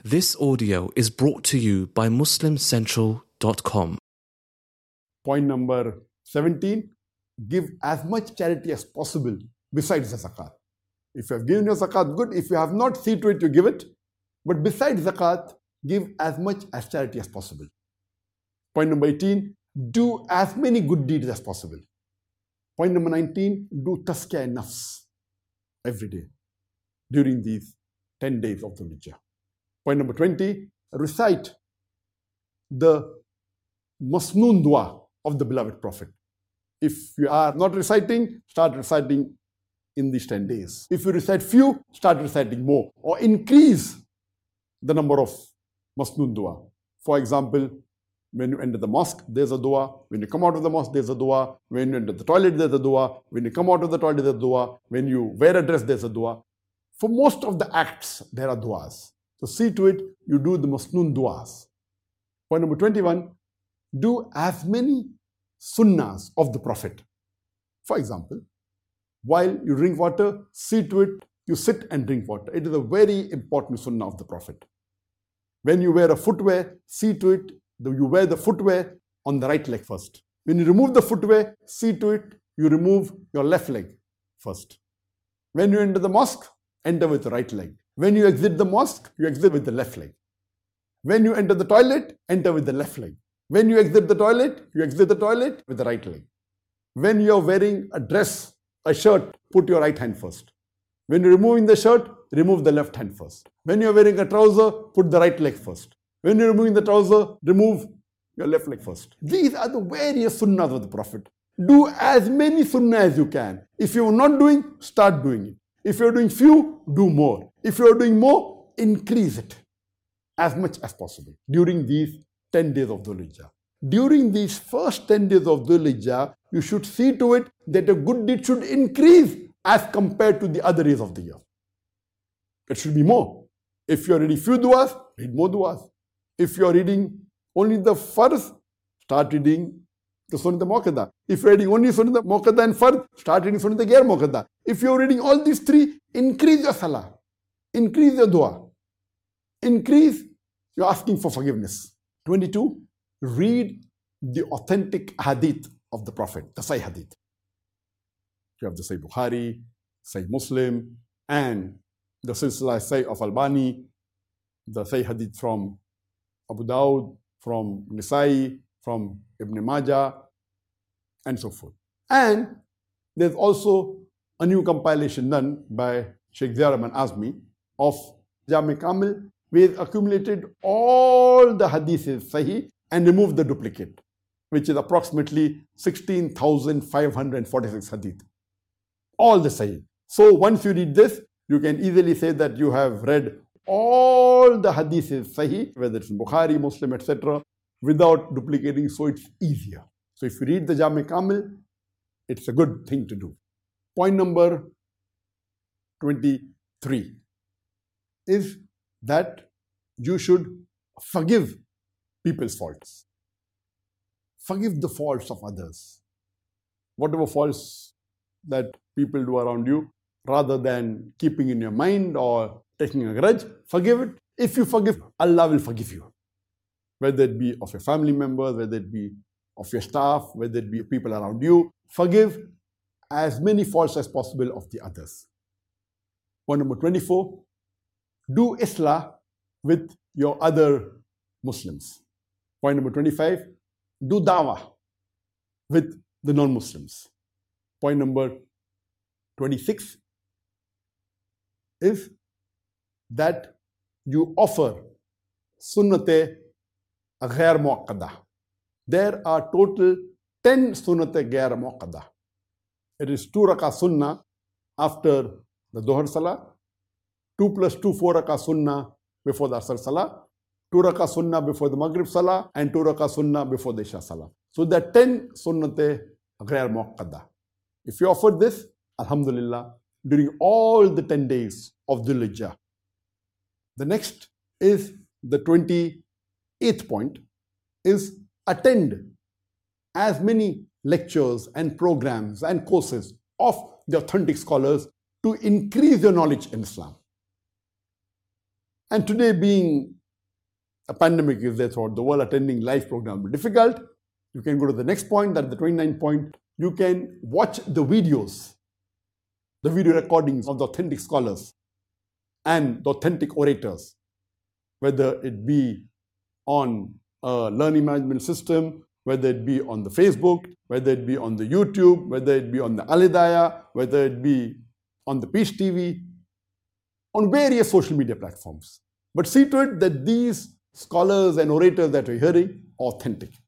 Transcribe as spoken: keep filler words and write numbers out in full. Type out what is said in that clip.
This audio is brought to you by muslim central dot com. Point number seventeen, give as much charity as possible besides the zakat. If you have given your zakat, good. If you have not, see to it you give it. But besides zakat, give as much as charity as possible. Point number eighteen, do as many good deeds as possible. Point number nineteen, do tazkiyah nafs every day during these ten days of the Hijjah. Point number twenty, recite the masnoon dua of the beloved Prophet. If you are not reciting, start reciting in these ten days. If you recite few, start reciting more or increase the number of masnoon dua. For example, when you enter the mosque, there's a dua. When you come out of the mosque, there's a dua. When you enter the toilet, there's a dua. When you come out of the toilet, there's a dua. When you wear a dress, there's a dua. For most of the acts, there are duas. So see to it, you do the masnoon duas. Point number twenty-one, do as many sunnahs of the Prophet. For example, while you drink water, see to it, you sit and drink water. It is a very important sunnah of the Prophet. When you wear a footwear, see to it, you wear the footwear on the right leg first. When you remove the footwear, see to it, you remove your left leg first. When you enter the mosque, enter with the right leg. When you exit the mosque, you exit with the left leg. When you enter the toilet, enter with the left leg. When you exit the toilet, you exit the toilet with the right leg. When you are wearing a dress, a shirt, put your right hand first. When you're removing the shirt, remove the left hand first. When you're wearing a trouser, put the right leg first. When you're removing the trouser, remove your left leg first. These are the various sunnahs of the Prophet. Do as many sunnah as you can. If you're not doing, start doing it. If you're doing few, do more. If you're doing more, increase it as much as possible during these ten days of Dhul Hijjah. During these first ten days of Dhul Hijjah, you should see to it that a good deed should increase as compared to the other days of the year. It should be more. If you're reading few duas, read more duas. If you're reading only the farz, start reading the Sunnat Muakkada. If you're reading only Sunnat Muakkada and farz, start reading Sunnat Ghair Muakkada. If you're reading all these three, increase your salah, increase your dua, increase your asking for forgiveness. twenty-two, read the authentic hadith of the Prophet, the Sahih hadith. You have the Sahih Bukhari, Sahih Muslim, and the Silsila Sahih of Albani, the Sahih hadith from Abu Dawud, from Nisai, from Ibn Majah, and so forth. And there's also a new compilation done by Sheikh Zia Rahman Azmi of Jami Kamil. We've accumulated all the hadiths Sahih and removed the duplicate, which is approximately sixteen thousand five hundred forty-six hadith. All the Sahih. So once you read this, you can easily say that you have read all the hadiths Sahih, whether it's in Bukhari, Muslim, et cetera, without duplicating, so it's easier. So if you read the Jami Kamil, it's a good thing to do. Point number twenty-three is that you should forgive people's faults. Forgive the faults of others. Whatever faults that people do around you, rather than keeping in your mind or taking a grudge, forgive it. If you forgive, Allah will forgive you. Whether it be of your family members, whether it be of your staff, whether it be people around you, forgive as many faults as possible of the others. Point number twenty-four, do Islah with your other Muslims. Point number twenty-five, do Dawah with the non-Muslims. Point number twenty-six is that you offer Sunnat Ghair Muakkada. There are total ten Sunnat Ghair Muakkada. It is two rakah sunnah after the Dhuhr Salah, two plus two, four rakah sunnah before the Asr Salah, two rakah sunnah before the Maghrib Salah, and two rakah sunnah before the Isha Salah. So there are ten Sunnat Ghair Muakkada. If you offer this, Alhamdulillah, during all the ten days of Dhul Hijjah. The next is the twenty-eighth point, is attend as many lectures and programs and courses of the authentic scholars to increase your knowledge in Islam. And today, being a pandemic is there throughout the world, attending live program will be difficult. You can go to the next point, that's the twenty-ninth point. You can watch the videos, the video recordings of the authentic scholars and the authentic orators, whether it be on a learning management system, whether it be on the Facebook, whether it be on the YouTube, whether it be on the Al-Hidayah, whether it be on the Peace T V, on various social media platforms. But see to it that these scholars and orators that we're hearing are authentic.